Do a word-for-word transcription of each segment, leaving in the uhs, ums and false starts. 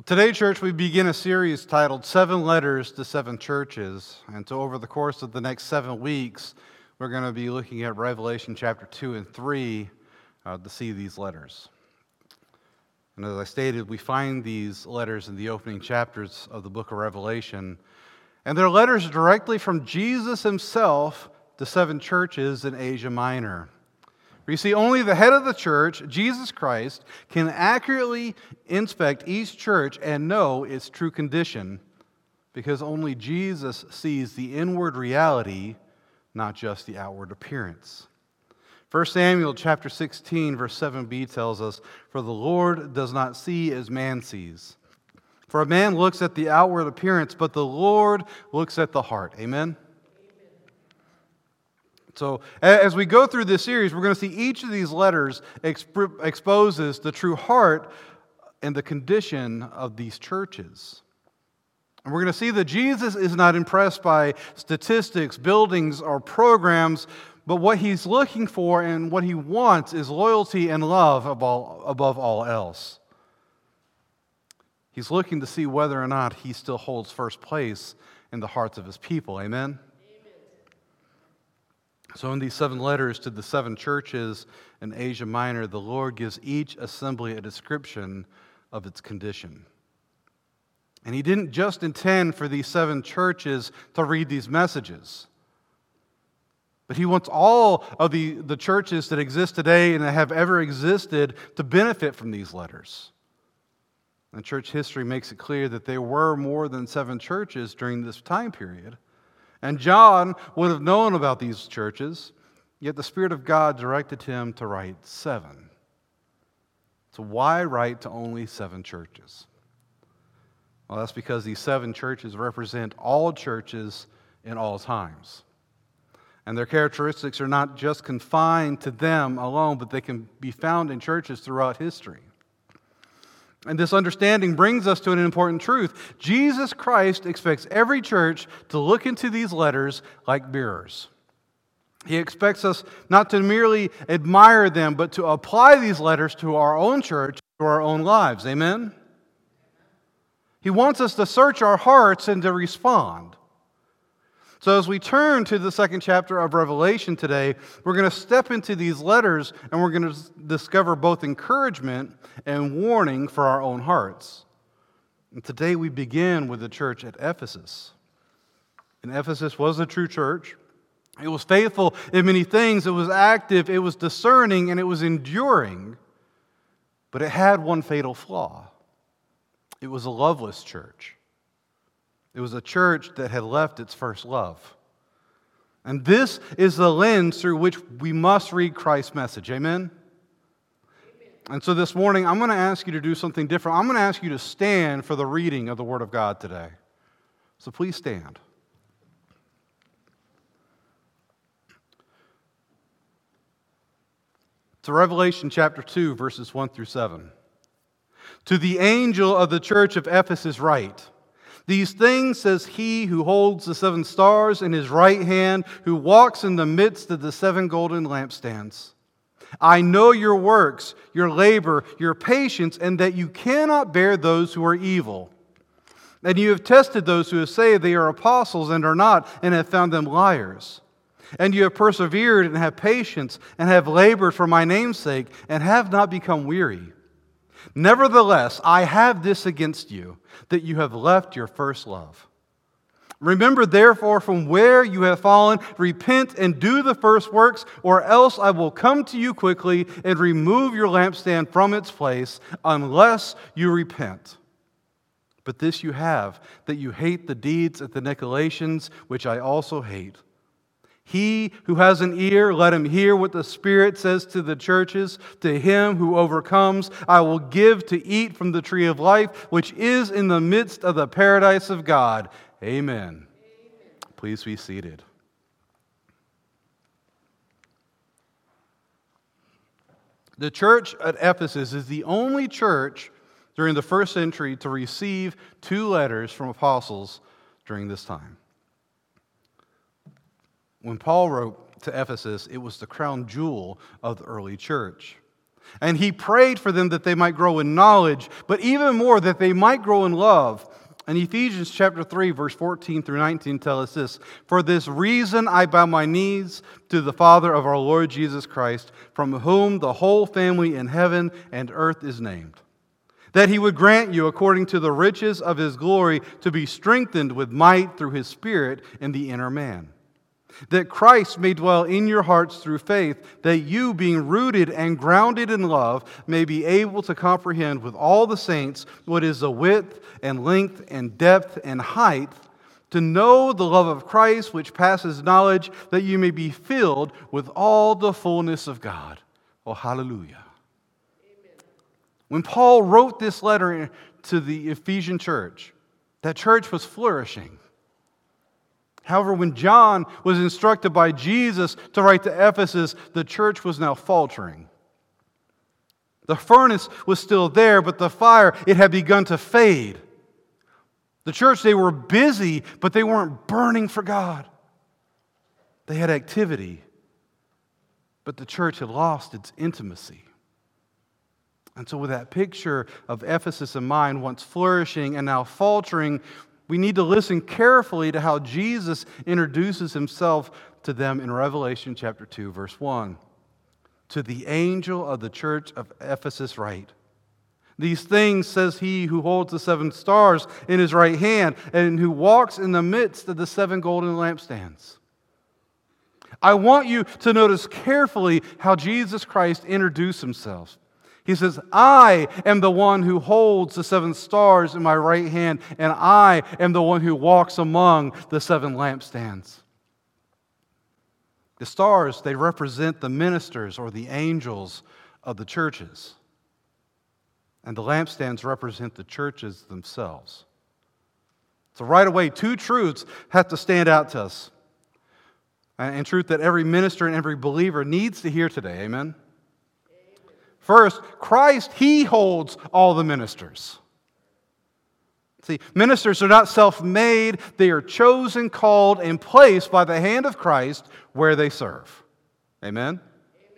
Today, church, we begin a series titled Seven Letters to Seven Churches. And so over the course of the next seven weeks, we're going to be looking at Revelation chapter two and three uh, to see these letters. And as I stated, we find these letters in the opening chapters of the book of Revelation. And they're letters directly from Jesus himself to seven churches in Asia Minor. You see, only the head of the church, Jesus Christ, can accurately inspect each church and know its true condition, because only Jesus sees the inward reality, not just the outward appearance. First Samuel chapter sixteen, verse seven b tells us, "For the Lord does not see as man sees. For a man looks at the outward appearance, but the Lord looks at the heart." Amen? So as we go through this series, we're going to see each of these letters exp- exposes the true heart and the condition of these churches. And we're going to see that Jesus is not impressed by statistics, buildings, or programs, but what he's looking for and what he wants is loyalty and love above all, above all else. He's looking to see whether or not he still holds first place in the hearts of his people. Amen? So in these seven letters to the seven churches in Asia Minor, the Lord gives each assembly a description of its condition. And he didn't just intend for these seven churches to read these messages, but he wants all of the, the churches that exist today and that have ever existed to benefit from these letters. And church history makes it clear that there were more than seven churches during this time period. And John would have known about these churches, yet the Spirit of God directed him to write seven. So why write to only seven churches? Well, that's because these seven churches represent all churches in all times. And their characteristics are not just confined to them alone, but they can be found in churches throughout history. And this understanding brings us to an important truth. Jesus Christ expects every church to look into these letters like mirrors. He expects us not to merely admire them, but to apply these letters to our own church, to our own lives. Amen? He wants us to search our hearts and to respond. So as we turn to the second chapter of Revelation today, we're going to step into these letters and we're going to discover both encouragement and warning for our own hearts. And today we begin with the church at Ephesus. And Ephesus was a true church. It was faithful in many things. It was active, it was discerning, and it was enduring. But it had one fatal flaw. It was a loveless church. It was a church that had left its first love. And this is the lens through which we must read Christ's message. Amen? Amen? And so this morning, I'm going to ask you to do something different. I'm going to ask you to stand for the reading of the Word of God today. So please stand. To Revelation chapter two, verses one through seven. To the angel of the church of Ephesus write, "These things says he who holds the seven stars in his right hand, who walks in the midst of the seven golden lampstands. I know your works, your labor, your patience, and that you cannot bear those who are evil. And you have tested those who say they are apostles and are not, and have found them liars. And you have persevered and have patience, and have labored for my name's sake, and have not become weary. Nevertheless, I have this against you, that you have left your first love. Remember, therefore, from where you have fallen, repent and do the first works, or else I will come to you quickly and remove your lampstand from its place, unless you repent. But this you have, that you hate the deeds of the Nicolaitans, which I also hate. He who has an ear, let him hear what the Spirit says to the churches. To him who overcomes, I will give to eat from the tree of life, which is in the midst of the paradise of God." Amen. Amen. Please be seated. The church at Ephesus is the only church during the first century to receive two letters from apostles during this time. When Paul wrote to Ephesus, it was the crown jewel of the early church. And he prayed for them that they might grow in knowledge, but even more that they might grow in love. And Ephesians chapter three, verse fourteen through nineteen tell us this: "For this reason I bow my knees to the Father of our Lord Jesus Christ, from whom the whole family in heaven and earth is named, that he would grant you, according to the riches of his glory, to be strengthened with might through his Spirit in the inner man. That Christ may dwell in your hearts through faith, that you, being rooted and grounded in love, may be able to comprehend with all the saints what is the width and length and depth and height, to know the love of Christ which passes knowledge, that you may be filled with all the fullness of God." Oh, hallelujah. Amen. When Paul wrote this letter to the Ephesian church, that church was flourishing. However, when John was instructed by Jesus to write to Ephesus, the church was now faltering. The furnace was still there, but the fire, it had begun to fade. The church, they were busy, but they weren't burning for God. They had activity, but the church had lost its intimacy. And so with that picture of Ephesus in mind, once flourishing and now faltering, we need to listen carefully to how Jesus introduces himself to them in Revelation chapter two, verse one. "To the angel of the church of Ephesus write, these things says he who holds the seven stars in his right hand and who walks in the midst of the seven golden lampstands." I want you to notice carefully how Jesus Christ introduced himself. He says, "I am the one who holds the seven stars in my right hand, and I am the one who walks among the seven lampstands." The stars, they represent the ministers or the angels of the churches. And the lampstands represent the churches themselves. So right away, two truths have to stand out to us. And truth that every minister and every believer needs to hear today. Amen? First, Christ, he holds all the ministers. See, ministers are not self-made. They are chosen, called, and placed by the hand of Christ where they serve. Amen? Amen?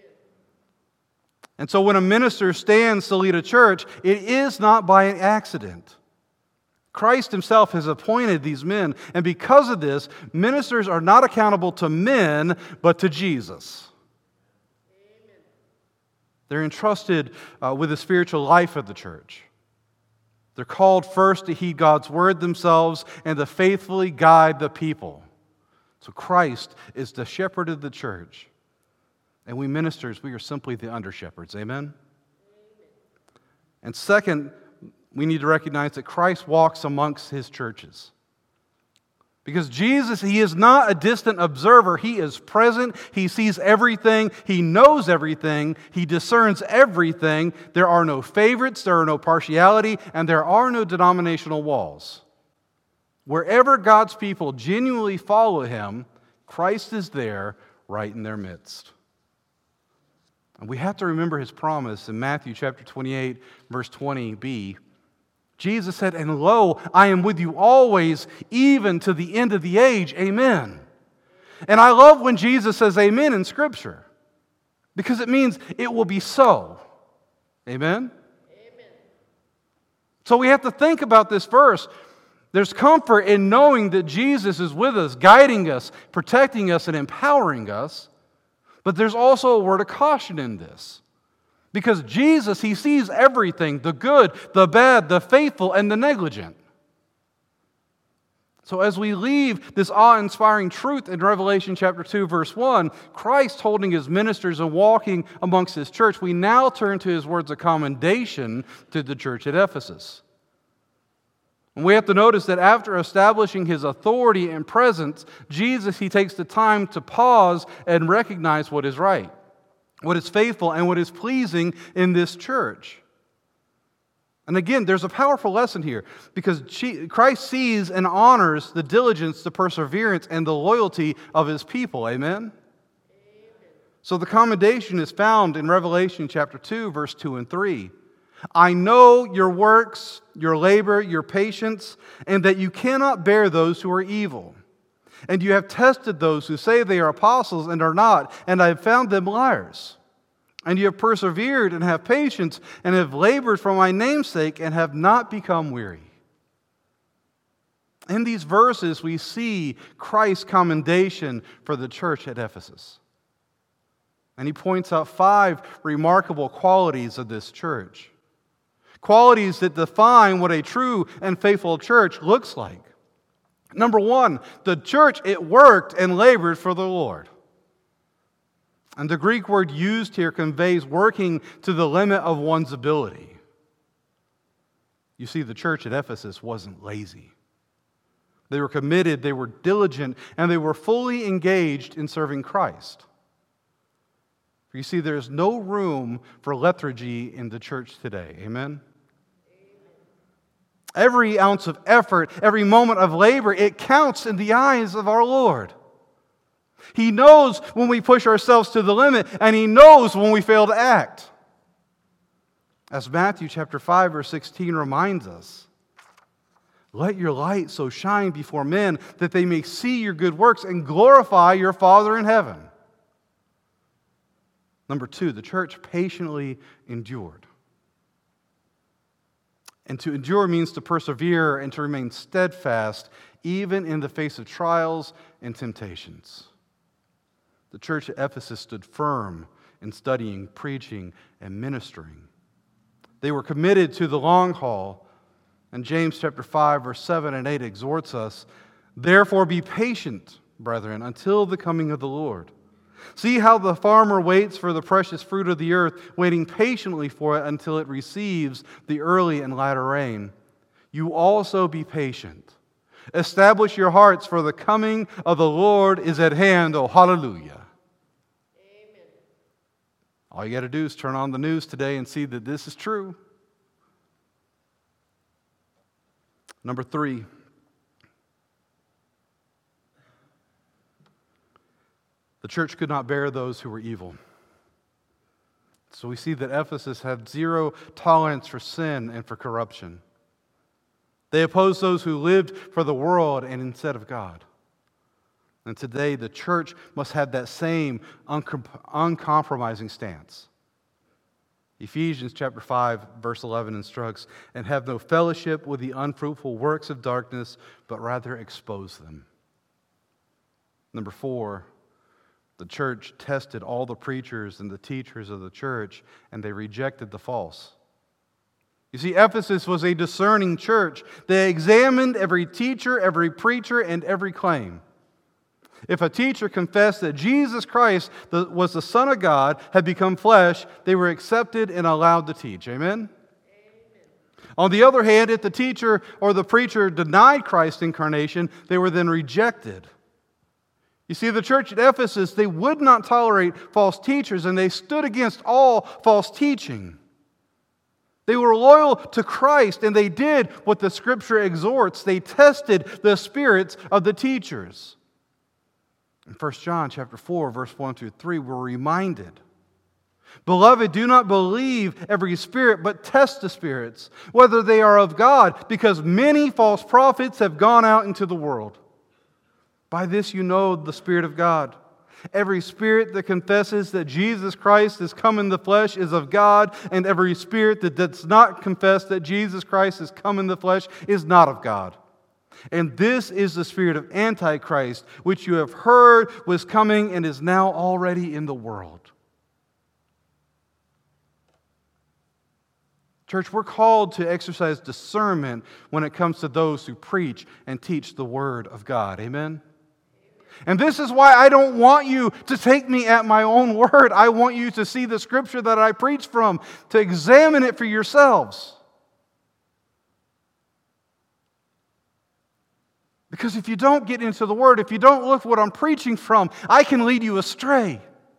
And so when a minister stands to lead a church, it is not by an accident. Christ himself has appointed these men, and because of this, ministers are not accountable to men, but to Jesus. They're entrusted uh, with the spiritual life of the church. They're called first to heed God's word themselves and to faithfully guide the people. So Christ is the shepherd of the church. And we ministers, we are simply the under-shepherds. Amen? Amen? And second, we need to recognize that Christ walks amongst his churches. Because Jesus, he is not a distant observer. He is present. He sees everything. He knows everything. He discerns everything. There are no favorites. There are no partiality. And there are no denominational walls. Wherever God's people genuinely follow him, Christ is there right in their midst. And we have to remember his promise in Matthew chapter twenty-eight, verse twenty b. Jesus said, "And lo, I am with you always, even to the end of the age. Amen." And I love when Jesus says amen in Scripture, because it means it will be so. Amen? Amen. So we have to think about this verse. There's comfort in knowing that Jesus is with us, guiding us, protecting us, and empowering us. But there's also a word of caution in this. Because Jesus, he sees everything, the good, the bad, the faithful, and the negligent. So as we leave this awe-inspiring truth in Revelation chapter two, verse one, Christ holding his ministers and walking amongst his church, we now turn to his words of commendation to the church at Ephesus. And we have to notice that after establishing his authority and presence, Jesus, he takes the time to pause and recognize what is right, what is faithful, and what is pleasing in this church. And again, there's a powerful lesson here, because Christ sees and honors the diligence, the perseverance, and the loyalty of his people. Amen? Amen. So the commendation is found in Revelation chapter two, verse two and three. "I know your works, your labor, your patience, and that you cannot bear those who are evil. And you have tested those who say they are apostles and are not, and I have found them liars. And you have persevered and have patience and have labored for my name's sake and have not become weary. In these verses, we see Christ's commendation for the church at Ephesus. And he points out five remarkable qualities of this church. Qualities that define what a true and faithful church looks like. Number one, the church, it worked and labored for the Lord. And the Greek word used here conveys working to the limit of one's ability. You see, the church at Ephesus wasn't lazy. They were committed, they were diligent, and they were fully engaged in serving Christ. You see, there's no room for lethargy in the church today. Amen? Every ounce of effort, every moment of labor, it counts in the eyes of our Lord. He knows when we push ourselves to the limit, and He knows when we fail to act. As Matthew chapter five, verse sixteen reminds us, let your light so shine before men that they may see your good works and glorify your Father in heaven. Number two, the church patiently endured. And to endure means to persevere and to remain steadfast, even in the face of trials and temptations. The church at Ephesus stood firm in studying, preaching, and ministering. They were committed to the long haul. And James chapter five, verse seven and eight exhorts us, therefore be patient, brethren, until the coming of the Lord. See how the farmer waits for the precious fruit of the earth, waiting patiently for it until it receives the early and latter rain. You also be patient. Establish your hearts, for the coming of the Lord is at hand. Oh, hallelujah. Amen. All you got to do is turn on the news today and see that this is true. Number three. The church could not bear those who were evil. So we see that Ephesus had zero tolerance for sin and for corruption. They opposed those who lived for the world and instead of God. And today the church must have that same uncom- uncompromising stance. Ephesians chapter five, verse eleven instructs, and have no fellowship with the unfruitful works of darkness, but rather expose them. Number four, the church tested all the preachers and the teachers of the church, and they rejected the false. You see, Ephesus was a discerning church. They examined every teacher, every preacher, and every claim. If a teacher confessed that Jesus Christ was the Son of God, had become flesh, they were accepted and allowed to teach. Amen? Amen. On the other hand, if the teacher or the preacher denied Christ's incarnation, they were then rejected. You see, the church at Ephesus, they would not tolerate false teachers, and they stood against all false teaching. They were loyal to Christ, and they did what the Scripture exhorts. They tested the spirits of the teachers. In First John chapter four, verse one through three, we're reminded, beloved, do not believe every spirit, but test the spirits, whether they are of God, because many false prophets have gone out into the world. By this you know the Spirit of God. Every spirit that confesses that Jesus Christ has come in the flesh is of God, and every spirit that does not confess that Jesus Christ has come in the flesh is not of God. And this is the spirit of Antichrist, which you have heard was coming and is now already in the world. Church, we're called to exercise discernment when it comes to those who preach and teach the Word of God. Amen? And this is why I don't want you to take me at my own word. I want you to see the Scripture that I preach from, to examine it for yourselves. Because if you don't get into the Word, if you don't look what I'm preaching from, I can lead you astray.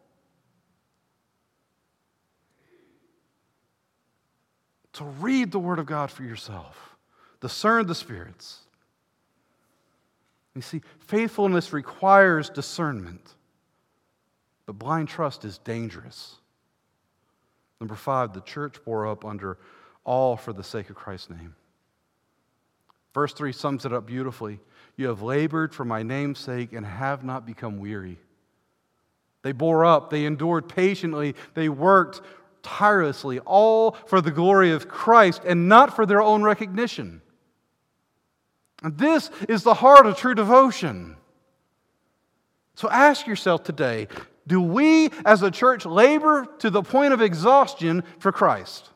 So read the Word of God for yourself. Discern the spirits. You see, faithfulness requires discernment, but blind trust is dangerous. Number five, the church bore up under all for the sake of Christ's name. Verse three sums it up beautifully. You have labored for my name's sake and have not become weary. They bore up, they endured patiently, they worked tirelessly, all for the glory of Christ and not for their own recognition. And this is the heart of true devotion. So ask yourself today, do we as a church labor to the point of exhaustion for Christ?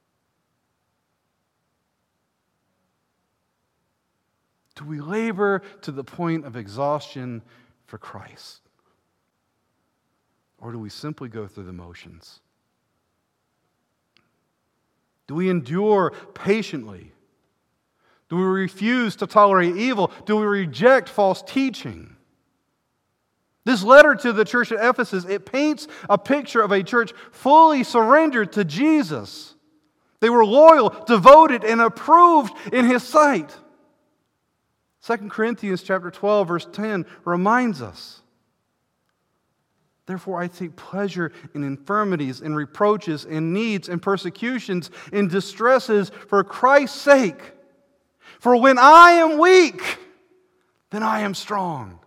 Do we labor to the point of exhaustion for Christ? Or do we simply go through the motions? Do we endure patiently? Do we refuse to tolerate evil? Do we reject false teaching? This letter to the church at Ephesus, it paints a picture of a church fully surrendered to Jesus. They were loyal, devoted, and approved in His sight. Second Corinthians chapter twelve, verse ten reminds us, therefore I take pleasure in infirmities, in reproaches, in needs, in persecutions, in distresses for Christ's sake. For when I am weak, then I am strong.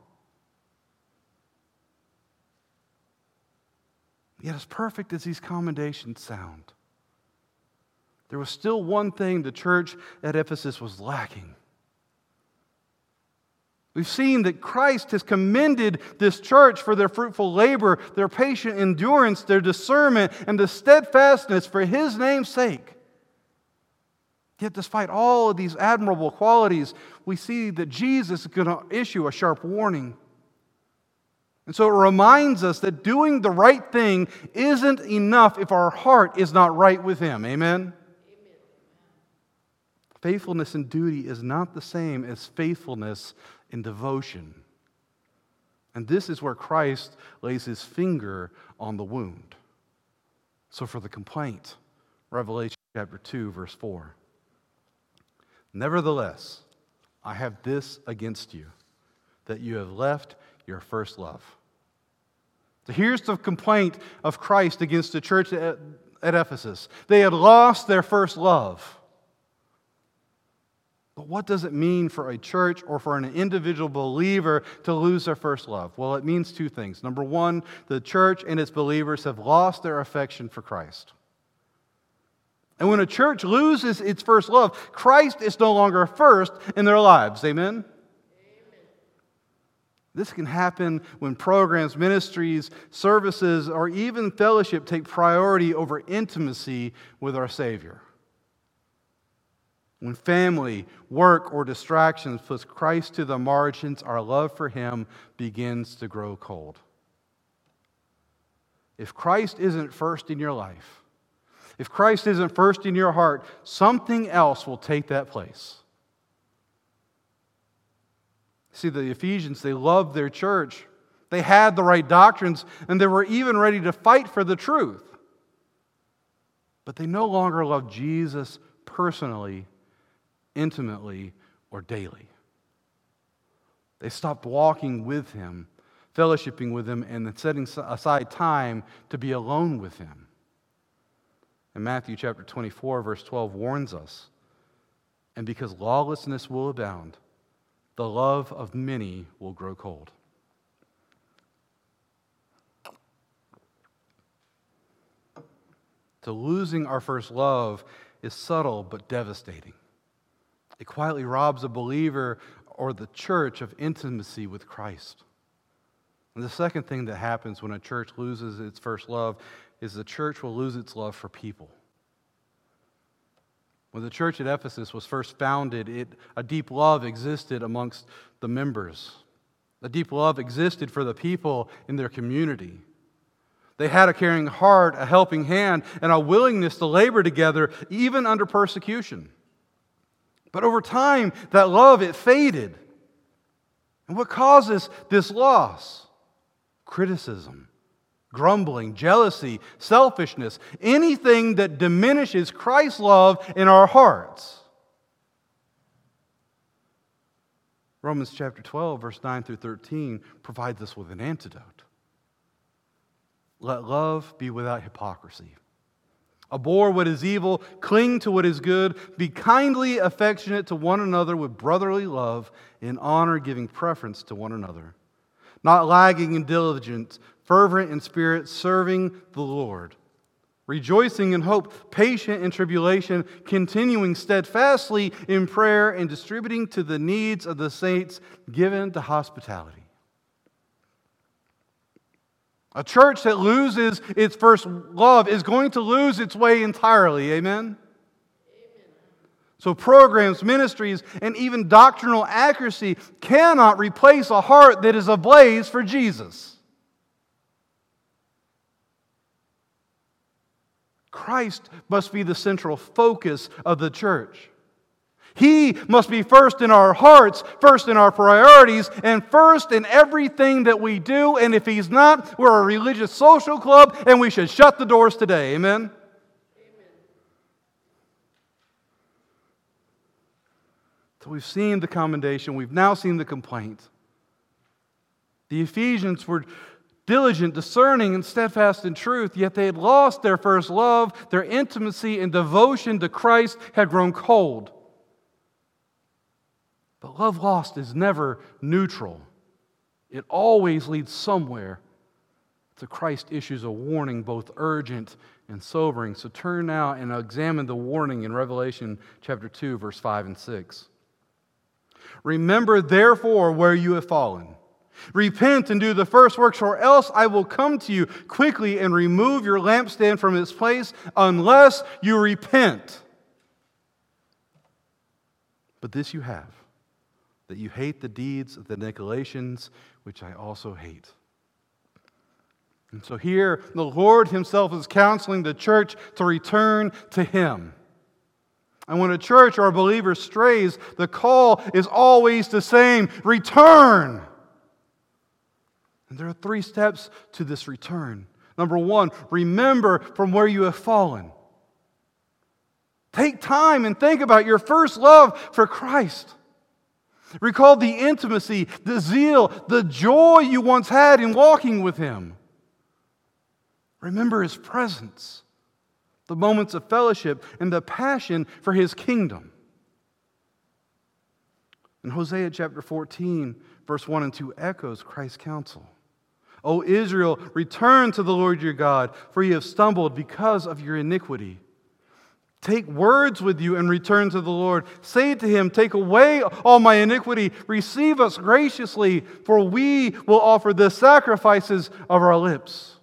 Yet as perfect as these commendations sound, there was still one thing the church at Ephesus was lacking. We've seen that Christ has commended this church for their fruitful labor, their patient endurance, their discernment, and the steadfastness for His name's sake. Yet despite all of these admirable qualities, we see that Jesus is going to issue a sharp warning. And so it reminds us that doing the right thing isn't enough if our heart is not right with Him. Amen? Amen. Faithfulness in duty is not the same as faithfulness in devotion. And this is where Christ lays His finger on the wound. So for the complaint, Revelation chapter two, verse four. Nevertheless, I have this against you, that you have left your first love. So here's the complaint of Christ against the church at, at Ephesus. They had lost their first love. But what does it mean for a church or for an individual believer to lose their first love? Well, it means two things. Number one, the church and its believers have lost their affection for Christ. And when a church loses its first love, Christ is no longer first in their lives. Amen? This can happen when programs, ministries, services, or even fellowship take priority over intimacy with our Savior. When family, work, or distractions puts Christ to the margins, our love for Him begins to grow cold. If Christ isn't first in your life, if Christ isn't first in your heart, something else will take that place. See, the Ephesians, they loved their church. They had the right doctrines, and they were even ready to fight for the truth. But they no longer loved Jesus personally, intimately, or daily. They stopped walking with Him, fellowshipping with Him, and then setting aside time to be alone with Him. And Matthew chapter twenty-four, verse twelve warns us, and because lawlessness will abound, the love of many will grow cold. So losing our first love is subtle but devastating. It quietly robs a believer or the church of intimacy with Christ. And the second thing that happens when a church loses its first love is the church will lose its love for people. When the church at Ephesus was first founded, it, a deep love existed amongst the members. A deep love existed for the people in their community. They had a caring heart, a helping hand, and a willingness to labor together even under persecution. But over time, that love, it faded. And what causes this loss? Criticism, grumbling, jealousy, selfishness, anything that diminishes Christ's love in our hearts. Romans chapter twelve, verse nine through thirteen provides us with an antidote. Let love be without hypocrisy. Abhor what is evil, cling to what is good, be kindly affectionate to one another with brotherly love, in honor giving preference to one another. Not lagging in diligence, fervent in spirit, serving the Lord, rejoicing in hope, patient in tribulation, continuing steadfastly in prayer, and distributing to the needs of the saints, given to hospitality. A church that loses its first love is going to lose its way entirely. Amen? So programs, ministries, and even doctrinal accuracy cannot replace a heart that is ablaze for Jesus. Christ must be the central focus of the church. He must be first in our hearts, first in our priorities, and first in everything that we do. And if He's not, we're a religious social club, and we should shut the doors today. Amen? Amen. So we've seen the commendation. We've now seen the complaint. The Ephesians were diligent, discerning, and steadfast in truth, yet they had lost their first love. Their intimacy and devotion to Christ had grown cold. But love lost is never neutral. It always leads somewhere. So Christ issues a warning, both urgent and sobering. So turn now and examine the warning in Revelation chapter two, verse five and six. Remember therefore where you have fallen. Repent and do the first works, or else I will come to you quickly and remove your lampstand from its place, unless you repent. But this you have, that you hate the deeds of the Nicolaitans, which I also hate. And so here, the Lord Himself is counseling the church to return to Him. And when a church or a believer strays, the call is always the same: return. And there are three steps to this return. Number one, remember from where you have fallen. Take time and think about your first love for Christ. Recall the intimacy, the zeal, the joy you once had in walking with Him. Remember His presence, the moments of fellowship, and the passion for His kingdom. And Hosea chapter fourteen, verse one and two echoes Christ's counsel. O Israel, return to the Lord your God, for ye have stumbled because of your iniquity. Take words with you and return to the Lord. Say to Him, take away all my iniquity. Receive us graciously, for we will offer the sacrifices of our lips.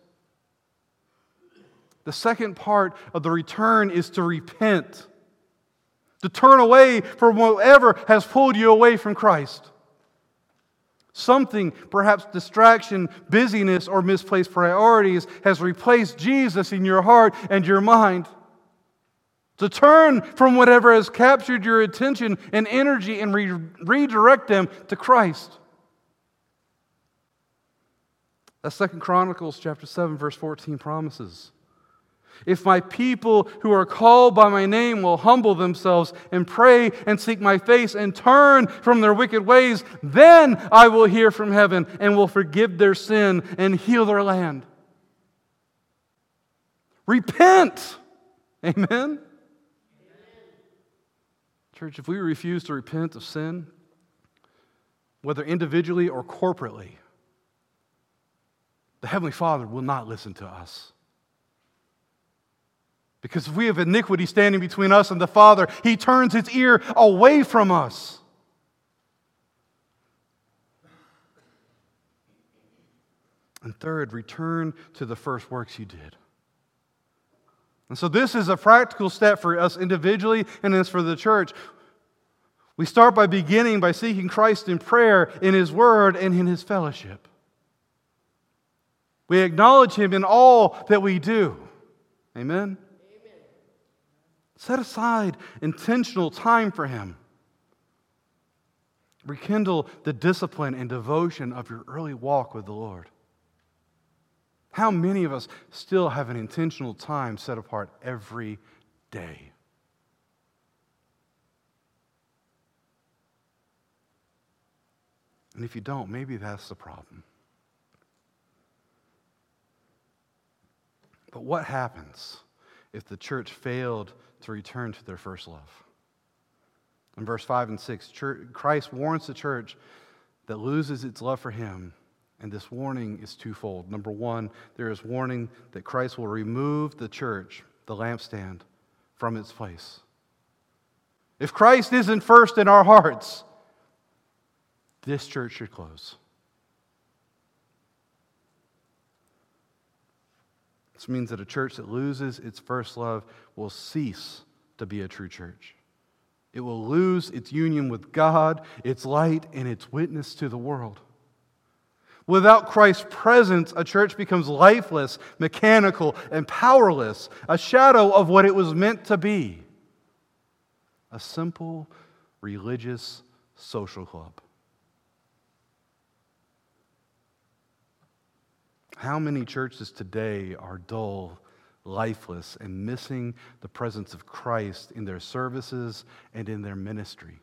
The second part of the return is to repent. To turn away from whatever has pulled you away from Christ. Something, perhaps distraction, busyness, or misplaced priorities, has replaced Jesus in your heart and your mind. To turn from whatever has captured your attention and energy and re- redirect them to Christ. As Second Chronicles chapter seven, verse fourteen promises. If my people who are called by my name will humble themselves and pray and seek my face and turn from their wicked ways, then I will hear from heaven and will forgive their sin and heal their land. Repent! Amen? Amen. Church, if we refuse to repent of sin, whether individually or corporately, the Heavenly Father will not listen to us. Because if we have iniquity standing between us and the Father, He turns His ear away from us. And third, return to the first works you did. And so this is a practical step for us individually and as for the church. We start by beginning by seeking Christ in prayer, in His Word, and in His fellowship. We acknowledge Him in all that we do. Amen? Set aside intentional time for Him. Rekindle the discipline and devotion of your early walk with the Lord. How many of us still have an intentional time set apart every day? And if you don't, maybe that's the problem. But what happens if the church failed to return to their first love? In verse five and six, church, Christ warns the church that loses its love for Him And this warning is twofold. Number one, there is warning that Christ will remove the church, the lampstand, from its place. If Christ isn't first in our hearts, this church should close. This means that a church that loses its first love will cease to be a true church. It will lose its union with God, its light, and its witness to the world. Without Christ's presence, a church becomes lifeless, mechanical, and powerless, a shadow of what it was meant to be. A simple, religious social club. How many churches today are dull, lifeless, and missing the presence of Christ in their services and in their ministry?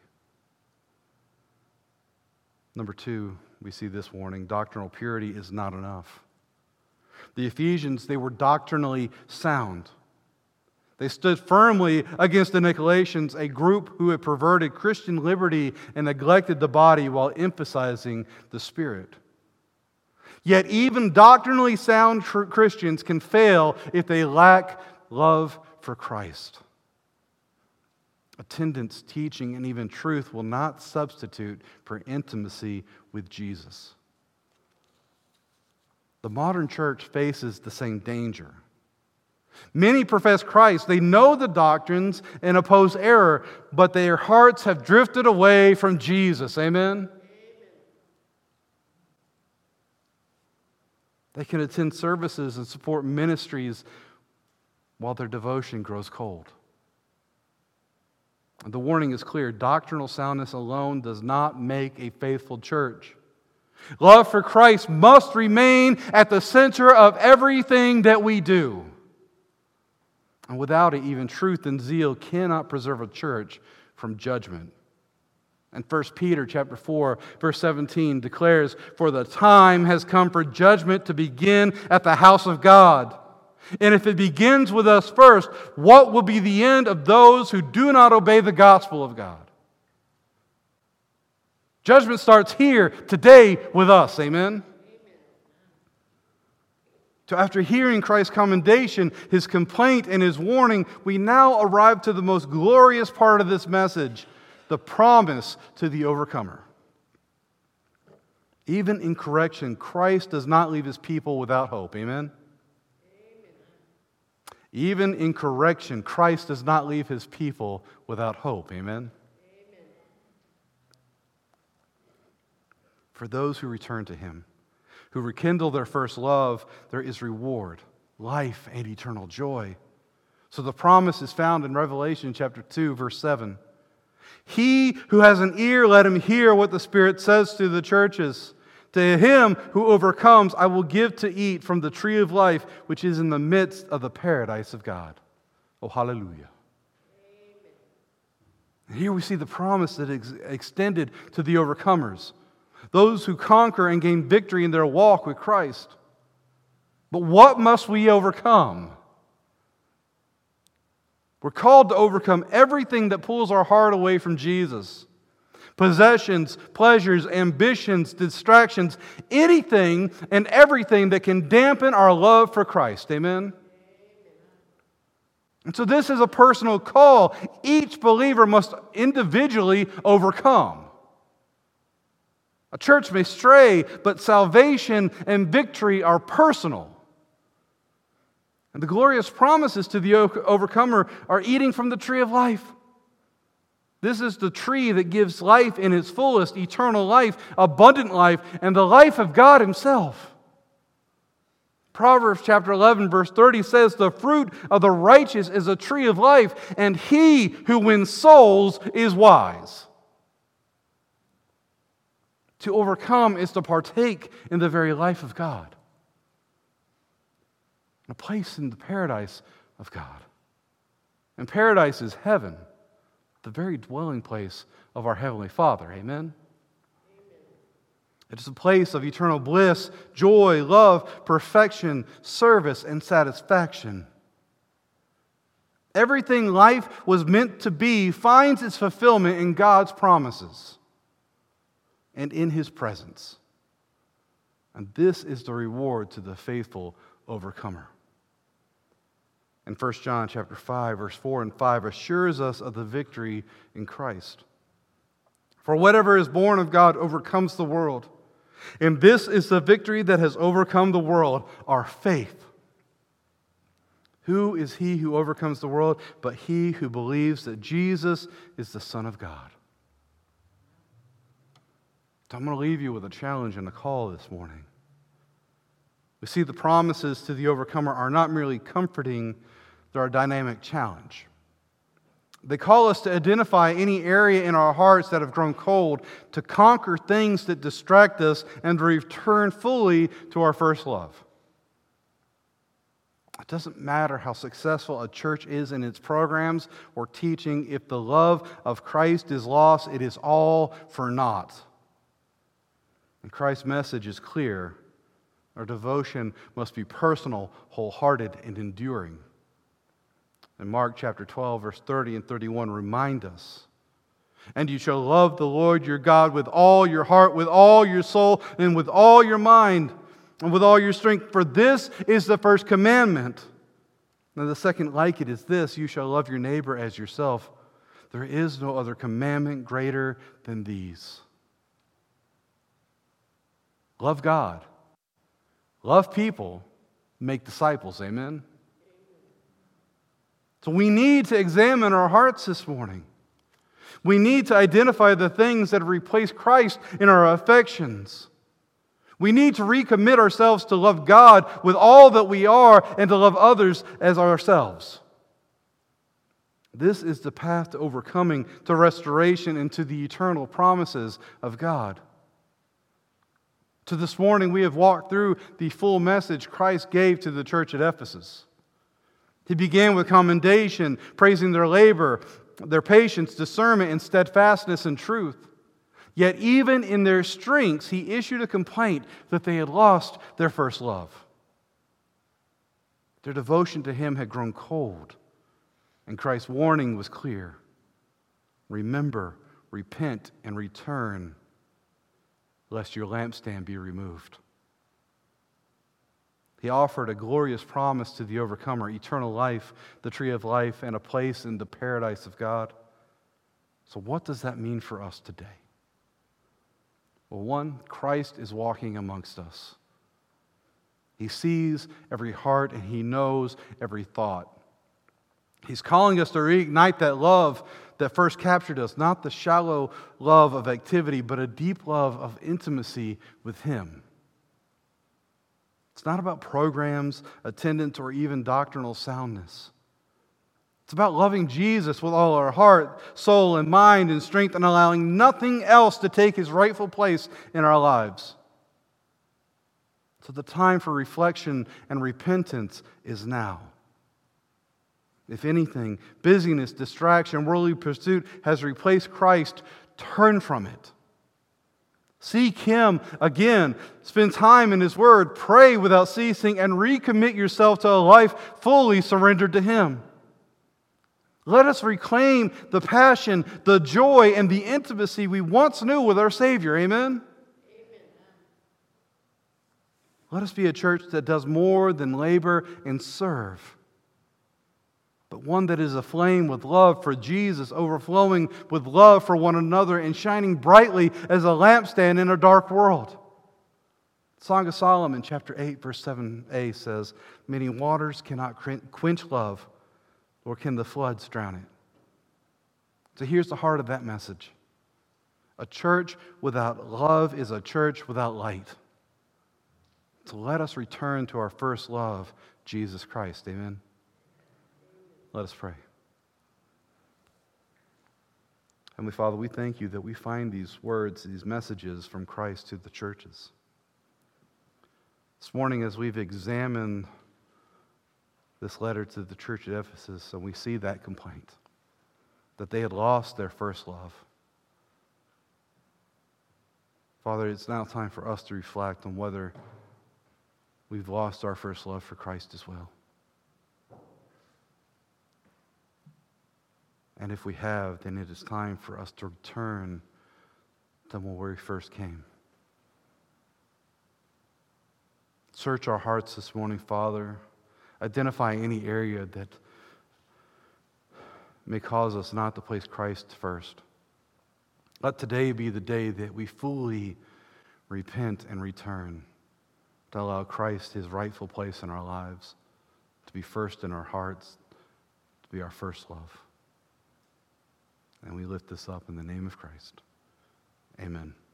Number two, we see this warning: doctrinal purity is not enough. The Ephesians, they were doctrinally sound. They stood firmly against the Nicolaitans, a group who had perverted Christian liberty and neglected the body while emphasizing the Spirit. Yet even doctrinally sound Christians can fail if they lack love for Christ. Attendance, teaching, and even truth will not substitute for intimacy with Jesus. The modern church faces the same danger. Many profess Christ. They know the doctrines and oppose error, but their hearts have drifted away from Jesus. Amen? They can attend services and support ministries while their devotion grows cold. The warning is clear. Doctrinal soundness alone does not make a faithful church. Love for Christ must remain at the center of everything that we do. And without it, even truth and zeal cannot preserve a church from judgment. And First Peter chapter four, verse seventeen declares, "For the time has come for judgment to begin at the house of God. And if it begins with us first, what will be the end of those who do not obey the gospel of God?" Judgment starts here, today, with us. Amen? So after hearing Christ's commendation, His complaint, and His warning, we now arrive to the most glorious part of this message, the promise to the overcomer. Even in correction, Christ does not leave His people without hope. Amen? Even in correction, Christ does not leave His people without hope. Amen? Amen. For those who return to Him, who rekindle their first love, there is reward, life, and eternal joy. So the promise is found in Revelation chapter two, verse seven. "He who has an ear, let him hear what the Spirit says to the churches. To him who overcomes, I will give to eat from the tree of life, which is in the midst of the paradise of God." Oh, hallelujah. Amen. And here we see the promise that is extended to the overcomers, those who conquer and gain victory in their walk with Christ. But what must we overcome? We're called to overcome everything that pulls our heart away from Jesus. Possessions, pleasures, ambitions, distractions, anything and everything that can dampen our love for Christ. Amen? And so this is a personal call. Each believer must individually overcome. A church may stray, but salvation and victory are personal. And the glorious promises to the overcomer are eating from the tree of life. This is the tree that gives life in its fullest, eternal life, abundant life, and the life of God Himself. Proverbs chapter eleven, verse thirty says, "The fruit of the righteous is a tree of life, and he who wins souls is wise." To overcome is to partake in the very life of God, a place in the paradise of God. And paradise is heaven, the very dwelling place of our Heavenly Father. Amen? Amen. It is a place of eternal bliss, joy, love, perfection, service, and satisfaction. Everything life was meant to be finds its fulfillment in God's promises and in His presence. And this is the reward to the faithful overcomer. And First John chapter five, verse four and five assures us of the victory in Christ. For whatever is born of God overcomes the world. And this is the victory that has overcome the world, our faith. Who is he who overcomes the world but he who believes that Jesus is the Son of God? So I'm going to leave you with a challenge and a call this morning. We see the promises to the overcomer are not merely comforting, they're a dynamic challenge. They call us to identify any area in our hearts that have grown cold, to conquer things that distract us, and to return fully to our first love. It doesn't matter how successful a church is in its programs or teaching. If the love of Christ is lost, it is all for naught. And Christ's message is clear. Our devotion must be personal, wholehearted, and enduring. And Mark chapter twelve, verse thirty and thirty-one remind us, and you shall love the Lord your God with all your heart, with all your soul, and with all your mind, and with all your strength. For this is the first commandment. Now the second like it is this, you shall love your neighbor as yourself. There is no other commandment greater than these. Love God. Love people. Make disciples. Amen? So we need to examine our hearts this morning. We need to identify the things that have replaced Christ in our affections. We need to recommit ourselves to love God with all that we are and to love others as ourselves. This is the path to overcoming, to restoration, and to the eternal promises of God. To this morning, we have walked through the full message Christ gave to the church at Ephesus. He began with commendation, praising their labor, their patience, discernment, and steadfastness in truth. Yet even in their strengths, he issued a complaint that they had lost their first love. Their devotion to him had grown cold, and Christ's warning was clear. Remember, repent, and return, lest your lampstand be removed. He offered a glorious promise to the overcomer, eternal life, the tree of life, and a place in the paradise of God. So what does that mean for us today? Well, one, Christ is walking amongst us. He sees every heart and he knows every thought. He's calling us to reignite that love that first captured us, not the shallow love of activity, but a deep love of intimacy with him. It's not about programs, attendance, or even doctrinal soundness. It's about loving Jesus with all our heart, soul, and mind and strength, and allowing nothing else to take his rightful place in our lives. So the time for reflection and repentance is now. If anything, busyness, distraction, worldly pursuit has replaced Christ, turn from it. Seek him again. Spend time in his word. Pray without ceasing and recommit yourself to a life fully surrendered to him. Let us reclaim the passion, the joy, and the intimacy we once knew with our Savior. Amen? Amen. Let us be a church that does more than labor and serve, but one that is aflame with love for Jesus, overflowing with love for one another, and shining brightly as a lampstand in a dark world. Song of Solomon, chapter eight, verse seven a says, "Many waters cannot quench love, or can the floods drown it." So here's the heart of that message. A church without love is a church without light. So let us return to our first love, Jesus Christ. Amen. Let us pray. Heavenly Father, we thank you that we find these words, these messages from Christ to the churches. This morning, as we've examined this letter to the church at Ephesus, and we see that complaint, that they had lost their first love. Father, it's now time for us to reflect on whether we've lost our first love for Christ as well. And if we have, then it is time for us to return to where we first came. Search our hearts this morning, Father. Identify any area that may cause us not to place Christ first. Let today be the day that we fully repent and return, to allow Christ his rightful place in our lives, to be first in our hearts, to be our first love. And we lift this up in the name of Christ. Amen.